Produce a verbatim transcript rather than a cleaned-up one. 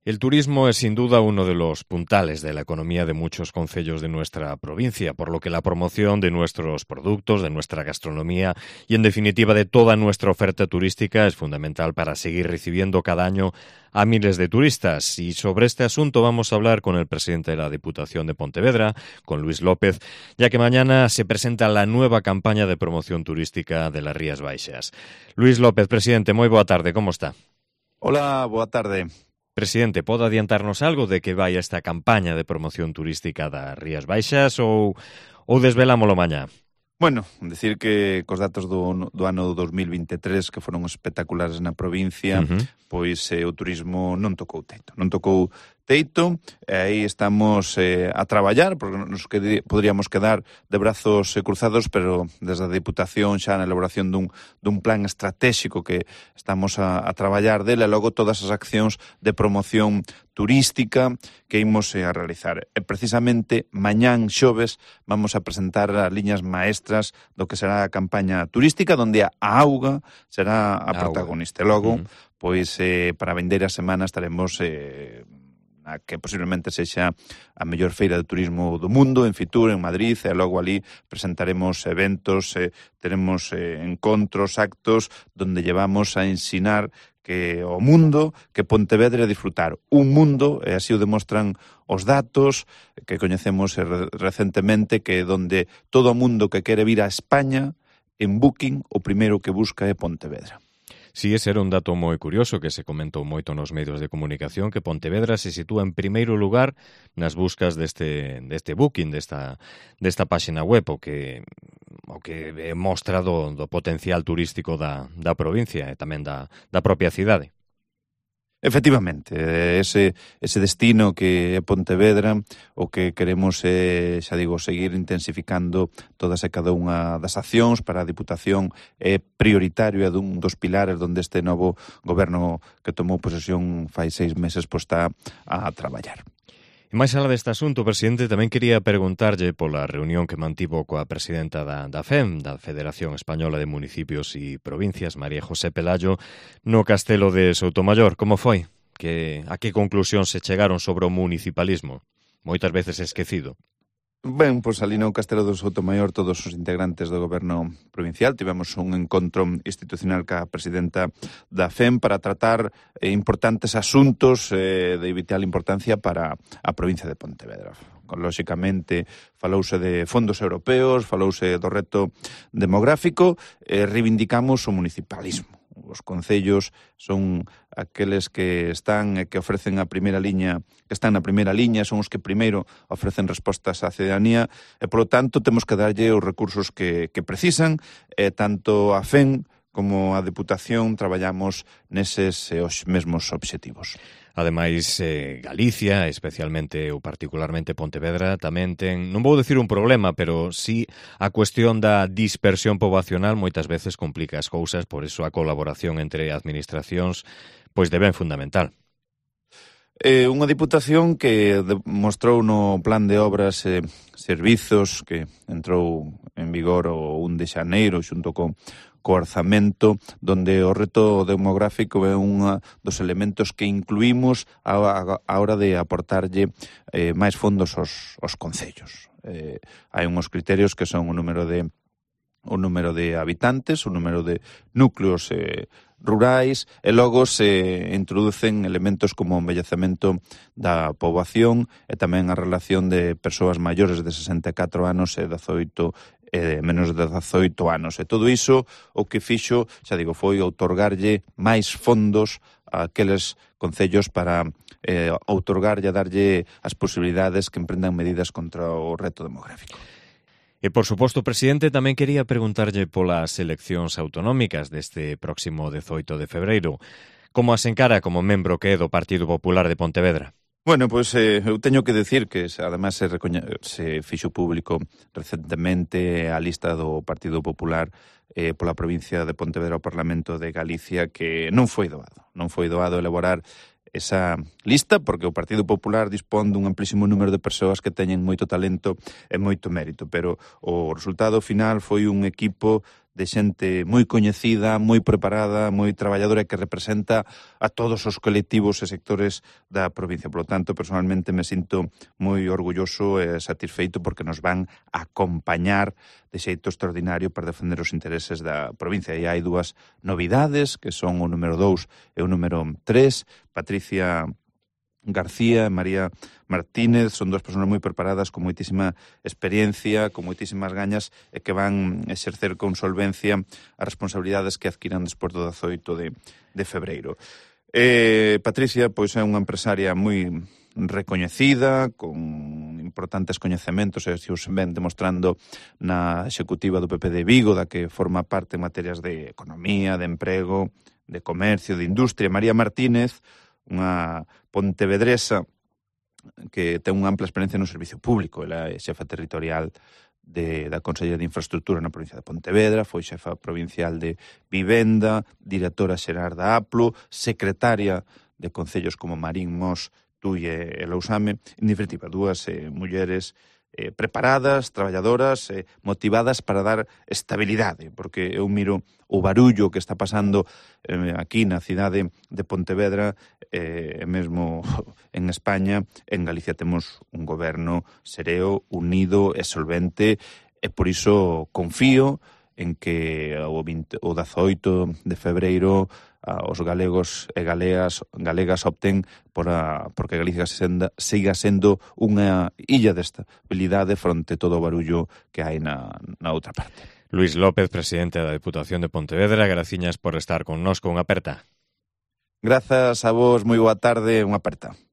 El turismo es sin duda uno de los puntales de la economía de muchos concellos de nuestra provincia, por lo que la promoción de nuestros productos, de nuestra gastronomía y en definitiva de toda nuestra oferta turística es fundamental para seguir recibiendo cada año a miles de turistas. Y sobre este asunto vamos a hablar con el presidente de la Diputación de Pontevedra, con Luís López, ya que mañana se presenta la nueva campaña de promoción turística de las Rías Baixas. Luís López, presidente, moi boa tarde, como está? Hola, boa tarde. Presidente, pode adiantarnos algo de que vai esta campaña de promoción turística das Rías Baixas ou, ou desvelámolo mañá? Bueno, decir que cos datos do, do ano dos mil vinte e tres que foron espectaculares na provincia, uh-huh. pois eh, o turismo non tocou teito. Non tocou teito, e aí estamos eh, a traballar, porque nos que, poderíamos quedar de brazos eh, cruzados, pero desde a Diputación xa na elaboración dun, dun plan estratégico que estamos a, a traballar dele, e logo todas as accións de promoción turística que imos eh, a realizar. E precisamente mañán xoves vamos a presentar as liñas maestras do que será a campaña turística, donde a auga será a, a protagonista. E logo, uh-huh. pois eh, para vender a semana estaremos eh, a que posiblemente sexa a mellor feira de turismo do mundo, en Fitur, en Madrid, e logo ali presentaremos eventos, eh, teremos eh, encontros, actos, donde llevamos a ensinar que o mundo, que Pontevedra é disfrutar un mundo, e así o demostran os datos que coñecemos recentemente, que donde todo o mundo que quere vir a España, en Booking, o primeiro que busca é Pontevedra. Si, ese era un dato moi curioso que se comentou moito nos medios de comunicación, que Pontevedra se sitúa en primeiro lugar nas buscas deste, deste booking, desta, desta páxina web, o que, o que mostra do, do potencial turístico da, da provincia e tamén da, da propia cidade. Efectivamente, ese, ese destino que é Pontevedra, o que queremos é, xa digo, seguir intensificando todas e cada unha das accións para a Diputación é prioritario, é dun dos pilares donde este novo goberno que tomou posesión fai seis meses pois está a traballar. E máis alá deste asunto, presidente, tamén quería preguntarlle pola reunión que mantivo coa presidenta da, da F E M, da Federación Española de Municipios e Provincias, María José Pelayo, no Castelo de Soutomaior. Como foi? Que, a que conclusión se chegaron sobre o municipalismo? Moitas veces esquecido. Ben, pois ali no Castelo do Soutomaior todos os integrantes do goberno provincial tivemos un encontro institucional ca presidenta da F E M para tratar eh, importantes asuntos eh, de vital importancia para a provincia de Pontevedra. Lóxicamente, falouse de fondos europeos, falouse do reto demográfico, e eh, reivindicamos o municipalismo. Os concellos son aqueles que están e que ofrecen a primeira liña, que están na primeira liña, son os que primeiro ofrecen respostas á cidadanía e, polo tanto, temos que darlle os recursos que, que precisan, e tanto a F E M como a Diputación traballamos neses e os mesmos obxectivos. Ademais, eh, Galicia, especialmente ou particularmente Pontevedra, tamén ten, non vou dicir un problema, pero sí a cuestión da dispersión poboacional moitas veces complica as cousas, por iso a colaboración entre administracións pois debe fundamental. Eh, unha diputación que mostrou no plan de obras e eh, servizos que entrou en vigor o un de xaneiro xunto con co orzamento, donde o reto demográfico é un dos elementos que incluímos a, a, a hora de aportarlle eh, máis fondos aos, aos concellos. Eh, hai uns criterios que son o número de o número de habitantes, o número de núcleos eh, rurais, e logo se introducen elementos como o envellecemento da poboación e tamén a relación de persoas maiores de sesenta e catro anos e dezoito eh, menos de dezoito anos. E todo iso o que fixo, xa digo, foi outorgarlle máis fondos a aqueles concellos para eh, outorgarlle, darlle as posibilidades que emprendan medidas contra o reto demográfico. E, por suposto, presidente, tamén quería preguntarlle polas eleccións autonómicas deste próximo dezoito de febreiro. Como as encara como membro que é do Partido Popular de Pontevedra? Bueno, pois eh, eu teño que decir que, además, se, recoñe, se fixo público recentemente a lista do Partido Popular eh, pola provincia de Pontevedra ao Parlamento de Galicia, que non foi doado. Non foi doado elaborar esa lista, porque o Partido Popular dispón dun amplísimo número de persoas que teñen moito talento e moito mérito, pero o resultado final foi un equipo de xente moi coñecida, moi preparada, moi traballadora e que representa a todos os colectivos e sectores da provincia. Por lo tanto, personalmente me sinto moi orgulloso e satisfeito porque nos van a acompañar de xeito extraordinario para defender os intereses da provincia. E hai dúas novidades, que son o número dous e o número tres. Patricia García e María Martínez son dúas persoas moi preparadas, con moitísima experiencia, con moitísimas gañas, e que van exercer con solvencia as responsabilidades que adquiran despois do dezoito de, de febreiro. Eh, Patricia, pois, é unha empresaria moi recoñecida, con importantes coñecementos, e se os ven demostrando na executiva do P P de Vigo, da que forma parte en materias de economía, de emprego, de comercio, de industria. María Martínez, unha pontevedresa que ten unha ampla experiencia no servicio público. Ela é xefa territorial de, da Consellería de Infraestructura na provincia de Pontevedra, foi xefa provincial de Vivenda, directora xeral da A P L U, secretaria de concellos como Marín, Mos, Tui e Lousame. En definitiva, dúas eh, mulleres eh, preparadas, traballadoras, eh, motivadas para dar estabilidade, porque eu miro o barullo que está pasando eh, aquí na cidade de Pontevedra, e eh, mesmo en España. En Galicia temos un goberno sereo, unido e solvente, e por iso confío en que o, vinte, o dezoito de febreiro os galegos e galegas, galegas opten por a, porque Galicia senda, siga sendo unha illa de estabilidade fronte todo o barullo que hai na, na outra parte. Luís López, presidente da Deputación de Pontevedra, graciñas por estar connosco. Unha aperta. Grazas a vos, moi boa tarde, unha aperta.